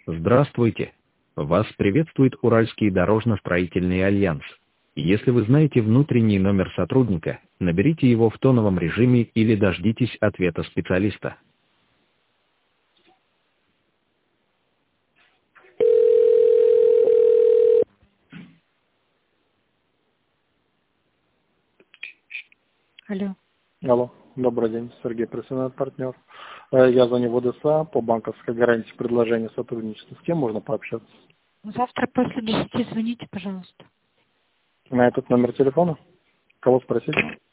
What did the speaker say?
Здравствуйте! Вас приветствует Уральский дорожно-строительный альянс. Если вы знаете внутренний номер сотрудника, наберите его в тоновом режиме или дождитесь ответа специалиста. Алло. Алло, добрый день, Сергей, профессиональный партнер. Я звоню в ОДСА по банковской гарантии предложения сотрудничества. С кем можно пообщаться? Завтра после 10 звоните, пожалуйста. На этот номер телефона? Кого спросить?